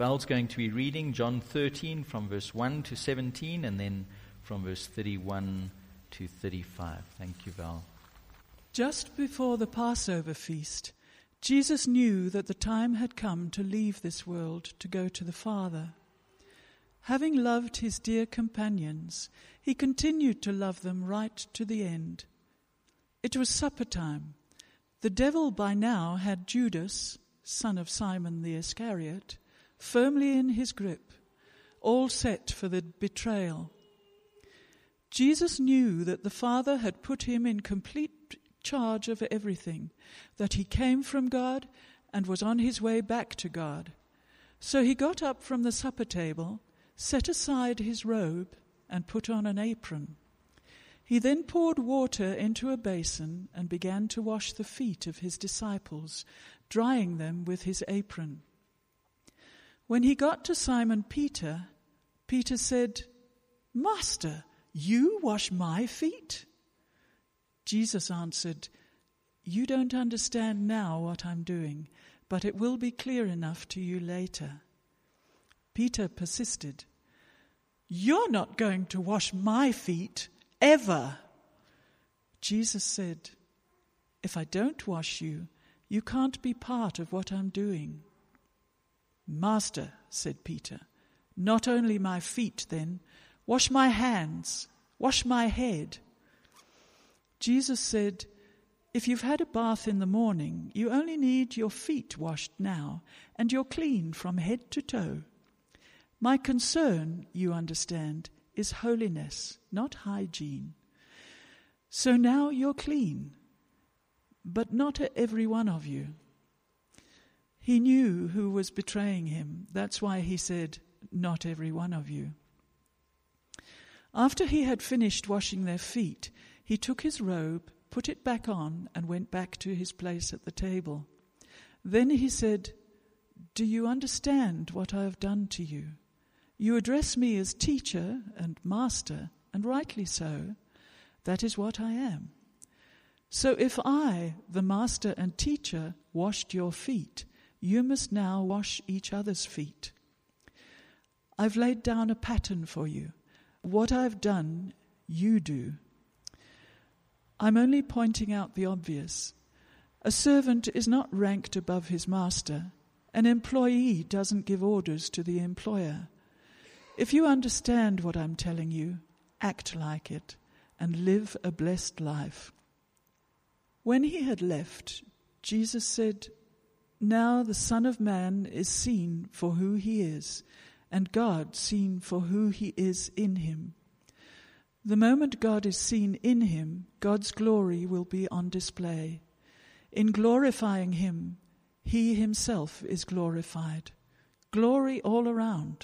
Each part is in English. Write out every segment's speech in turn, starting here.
Val's going to be reading John 13 from verse 1 to 17 and then from verse 31 to 35. Thank you, Val. Just before the Passover feast, Jesus knew that the time had come to leave this world to go to the Father. Having loved his dear companions, he continued to love them right to the end. It was supper time. The devil by now had Judas, son of Simon the Iscariot, firmly in his grip, all set for the betrayal. Jesus knew that the Father had put him in complete charge of everything, that he came from God and was on his way back to God. So he got up from the supper table, set aside his robe, and put on an apron. He then poured water into a basin and began to wash the feet of his disciples, drying them with his apron. When he got to Simon Peter, Peter said, "Master, you wash my feet?" Jesus answered, "You don't understand now what I'm doing, but it will be clear enough to you later." Peter persisted, "You're not going to wash my feet, ever." Jesus said, "If I don't wash you, you can't be part of what I'm doing." "Master," said Peter, "not only my feet then, wash my hands, wash my head." Jesus said, "If you've had a bath in the morning, you only need your feet washed now, and you're clean from head to toe. My concern, you understand, is holiness, not hygiene. So now you're clean, but not every one of you." He knew who was betraying him. That's why he said, "Not every one of you." After he had finished washing their feet, he took his robe, put it back on, and went back to his place at the table. Then he said, "Do you understand what I have done to you? You address me as teacher and master, and rightly so. That is what I am. So if I, the master and teacher, washed your feet, you must now wash each other's feet. I've laid down a pattern for you. What I've done, you do." I'm only pointing out the obvious. A servant is not ranked above his master. An employee doesn't give orders to the employer. If you understand what I'm telling you, act like it and live a blessed life. When he had left, Jesus said, "Now the Son of Man is seen for who he is, and God seen for who he is in him. The moment God is seen in him, God's glory will be on display. In glorifying him, he himself is glorified. Glory all around.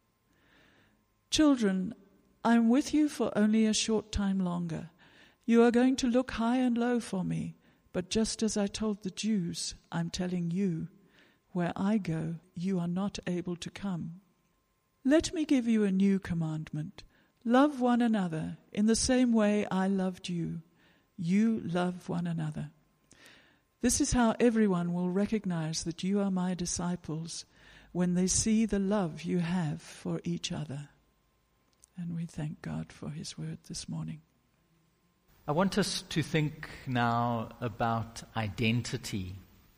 Children, I am with you for only a short time longer. You are going to look high and low for me, but just as I told the Jews, I'm telling you, where I go, you are not able to come. Let me give you a new commandment. Love one another in the same way I loved you. You love one another. This is how everyone will recognize that you are my disciples, when they see the love you have for each other." And we thank God for his word this morning. I want us to think now about identity.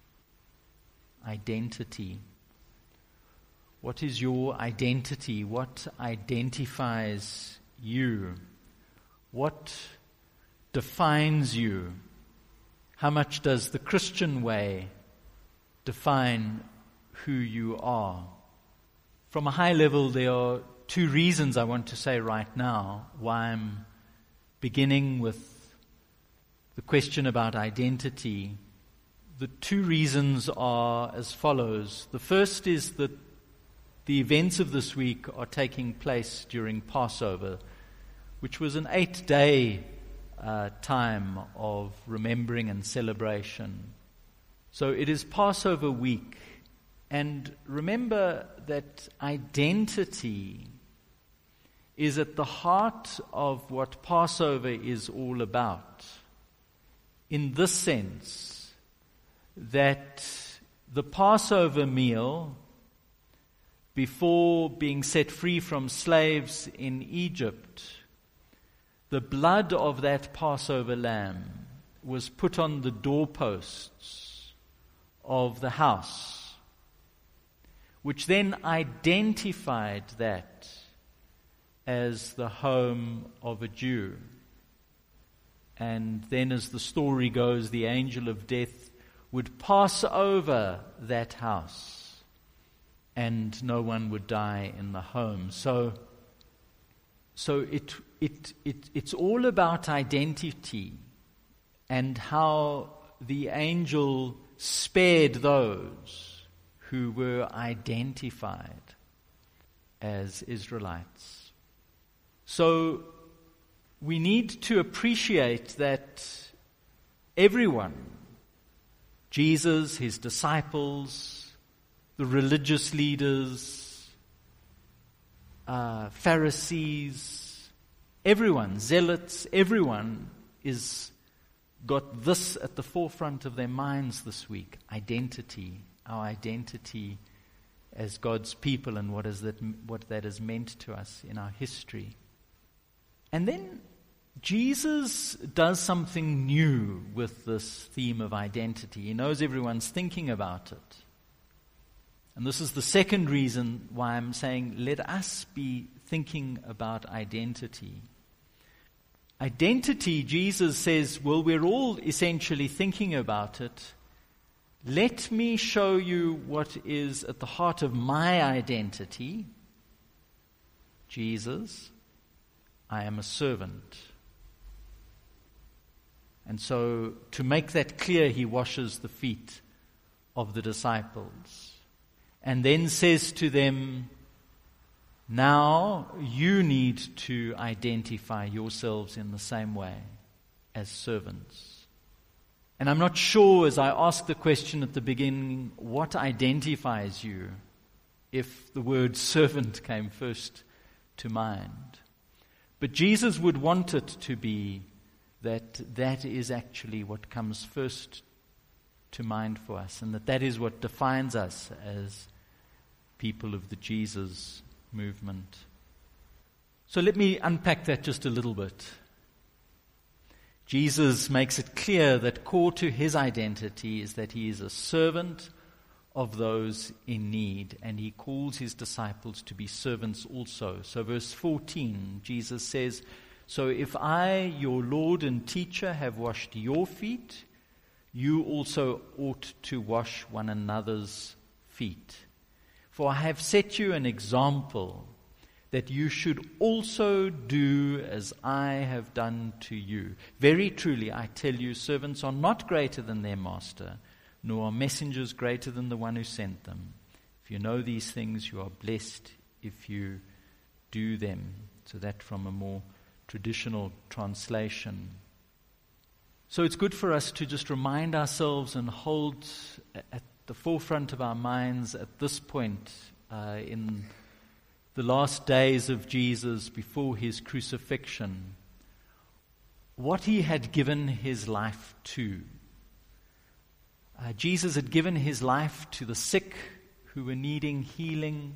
Identity. What is your identity? What identifies you? What defines you? How much does the Christian way define who you are? From a high level, there are two reasons I want to say right now why I'm beginning with the question about identity. The two reasons are as follows. The first is that the events of this week are taking place during Passover, which was an 8-day time of remembering and celebration. So it is Passover week. And remember that identity is at the heart of what Passover is all about. In this sense, that the Passover meal before being set free from slaves in Egypt, the blood of that Passover lamb was put on the doorposts of the house, which then identified that as the home of a Jew. And then, as the story goes, the angel of death would pass over that house, and no one would die in the home. So it's all about identity and how the angel spared those who were identified as Israelites. So we need to appreciate that everyone, Jesus, his disciples, the religious leaders, Pharisees, everyone, zealots, everyone is got this at the forefront of their minds this week: identity, our identity as God's people, and what that has meant to us in our history. And then Jesus does something new with this theme of identity. He knows everyone's thinking about it. And this is the second reason why I'm saying let us be thinking about identity. Identity, Jesus says, well, we're all essentially thinking about it. Let me show you what is at the heart of my identity. Jesus, I am a servant. And so, to make that clear, he washes the feet of the disciples. And then says to them, now you need to identify yourselves in the same way as servants. And I'm not sure, as I asked the question at the beginning, what identifies you, if the word servant came first to mind. But Jesus would want it to be that is actually what comes first to mind for us, and that is what defines us as people of the Jesus movement. So let me unpack that just a little bit. Jesus makes it clear that core to his identity is that he is a servant of those in need, and he calls his disciples to be servants also. So verse 14, Jesus says, so if I, your Lord and teacher, have washed your feet, you also ought to wash one another's feet. For I have set you an example that you should also do as I have done to you. Very truly, I tell you, servants are not greater than their master, nor are messengers greater than the one who sent them. If you know these things, you are blessed if you do them. So that from a more traditional translation. So it's good for us to just remind ourselves and hold at the forefront of our minds at this point in the last days of Jesus before his crucifixion, what he had given his life to. Jesus had given his life to the sick who were needing healing,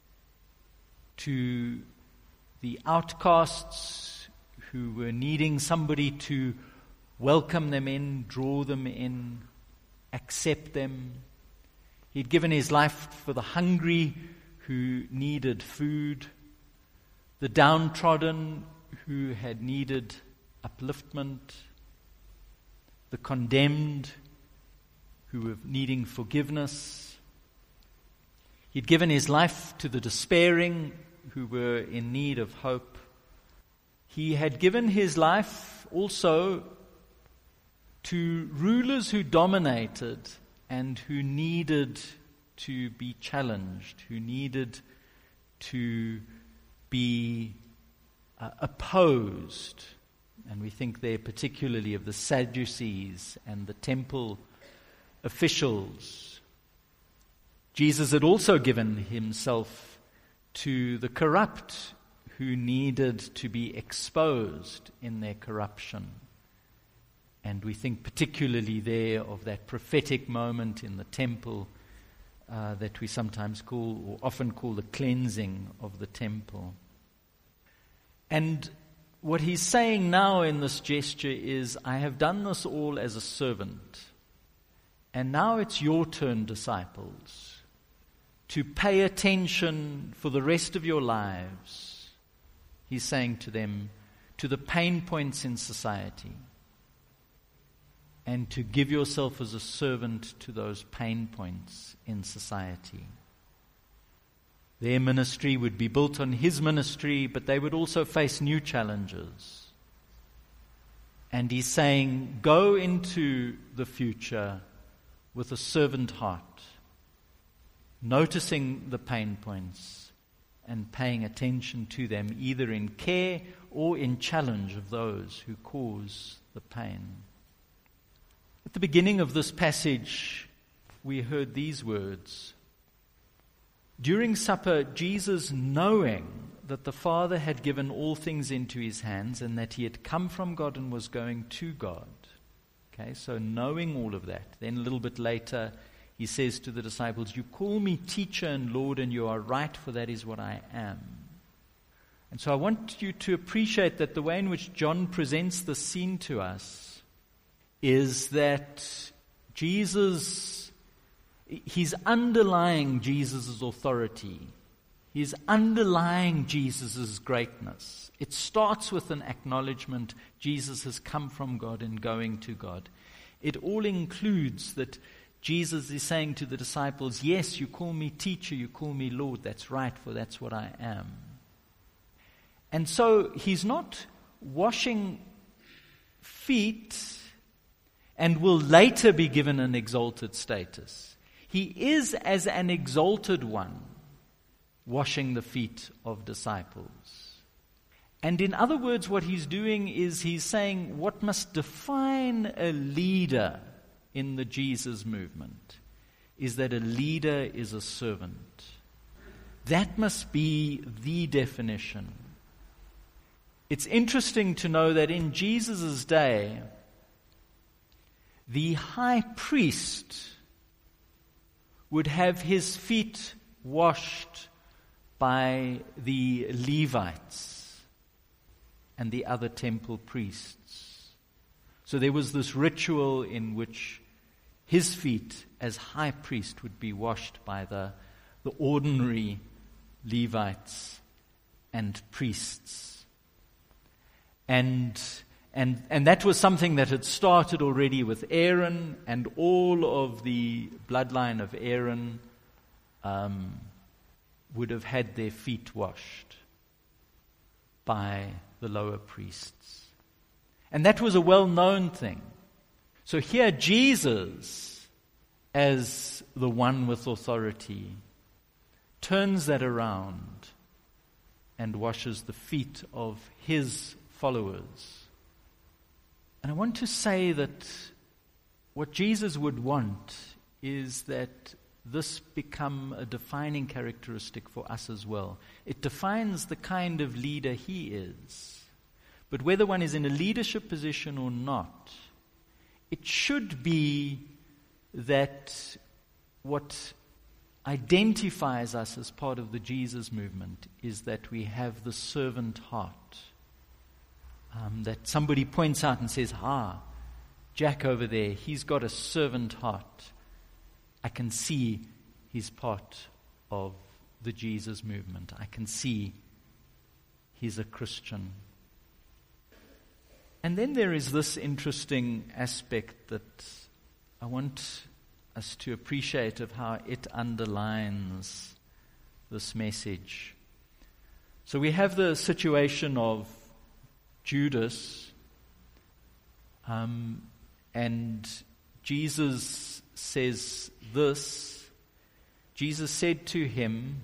to the outcasts who were needing somebody to welcome them in, draw them in, accept them. He'd given his life for the hungry who needed food, the downtrodden who had needed upliftment, the condemned who were needing forgiveness. He'd given his life to the despairing who were in need of hope. He had given his life also to rulers who dominated and who needed to be challenged, who needed to be opposed. And we think there particularly of the Sadducees and the temple officials. Jesus had also given himself to the corrupt who needed to be exposed in their corruption. And we think particularly there of that prophetic moment in the temple that we sometimes call, or often call, the cleansing of the temple. And what he's saying now in this gesture is, I have done this all as a servant, and now it's your turn, disciples, to pay attention for the rest of your lives, he's saying to them, to the pain points in society, and to give yourself as a servant to those pain points in society. Their ministry would be built on his ministry, but they would also face new challenges. And he's saying, go into the future with a servant heart, noticing the pain points and paying attention to them, either in care or in challenge of those who cause the pain. At the beginning of this passage, we heard these words. During supper, Jesus, knowing that the Father had given all things into his hands and that he had come from God and was going to God. Okay, so knowing all of that. Then a little bit later, he says to the disciples, you call me teacher and Lord, and you are right, for that is what I am. And so I want you to appreciate that the way in which John presents the scene to us is that Jesus, he's underlying Jesus' authority. He's underlying Jesus' greatness. It starts with an acknowledgement Jesus has come from God and going to God. It all includes that Jesus is saying to the disciples, yes, you call me teacher, you call me Lord, that's right, for that's what I am. And so he's not washing feet and will later be given an exalted status. He is as an exalted one, washing the feet of disciples. And in other words, what he's doing is he's saying what must define a leader in the Jesus movement is that a leader is a servant. That must be the definition. It's interesting to know that in Jesus' day, the high priest would have his feet washed by the Levites and the other temple priests. So there was this ritual in which his feet as high priest would be washed by the ordinary Levites and priests. And that was something that had started already with Aaron, and all of the bloodline of Aaron would have had their feet washed by the lower priests. And that was a well-known thing. So here Jesus, as the one with authority, turns that around and washes the feet of his followers. And I want to say that what Jesus would want is that this become a defining characteristic for us as well. It defines the kind of leader he is. But whether one is in a leadership position or not, it should be that what identifies us as part of the Jesus movement is that we have the servant heart. That somebody points out and says, Jack over there, he's got a servant heart. I can see he's part of the Jesus movement. I can see he's a Christian. And then there is this interesting aspect that I want us to appreciate of how it underlines this message. So we have the situation of Judas, and Jesus says this. Jesus said to him,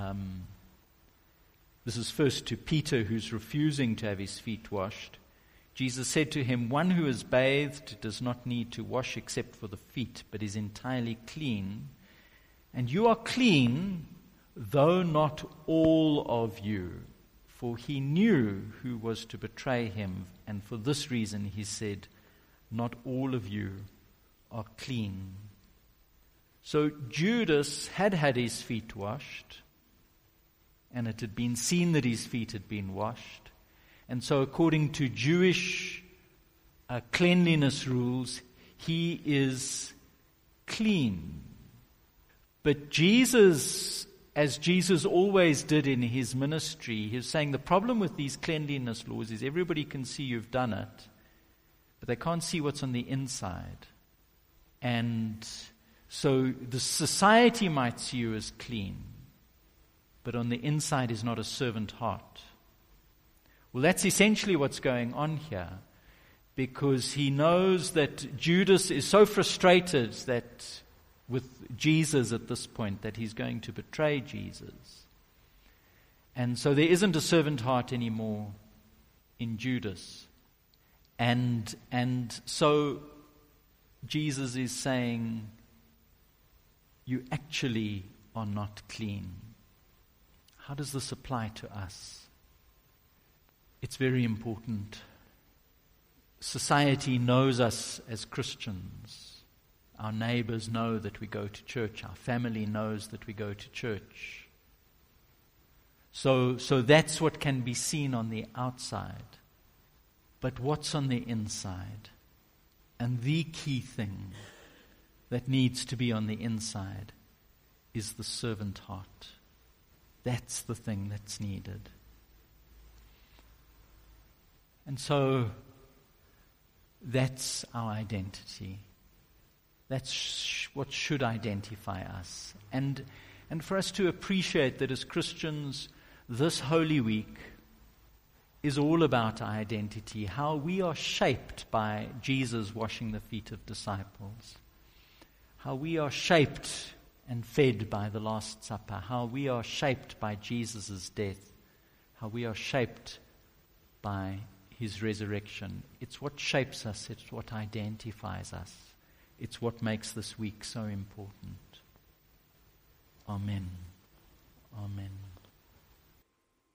this is first to Peter, who's refusing to have his feet washed. Jesus said to him, one who is bathed does not need to wash except for the feet, but is entirely clean. And you are clean, though not all of you. For he knew who was to betray him, and for this reason he said, not all of you are clean. So Judas had his feet washed, and it had been seen that his feet had been washed. And so according to Jewish cleanliness rules, he is clean. But Jesus, as Jesus always did in his ministry, he was saying the problem with these cleanliness laws is everybody can see you've done it, but they can't see what's on the inside. And so the society might see you as clean, but on the inside is not a servant heart. Well, that's essentially what's going on here, because he knows that Judas is so frustrated that with Jesus at this point that he's going to betray Jesus. And so there isn't a servant heart anymore in Judas. And so Jesus is saying, you actually are not clean. How does this apply to us? It's very important. Society knows us as Christians. Our neighbors know that we go to church. Our family knows that we go to church. So that's what can be seen on the outside. But what's on the inside? And the key thing that needs to be on the inside is the servant heart. That's the thing that's needed. And so that's our identity. That's what should identify us. And for us to appreciate that as Christians, this Holy Week is all about our identity, how we are shaped by Jesus washing the feet of disciples, how we are shaped and fed by the Last Supper, how we are shaped by Jesus' death, how we are shaped by his resurrection. It's what shapes us, it's what identifies us. It's what makes this week so important. Amen. Amen.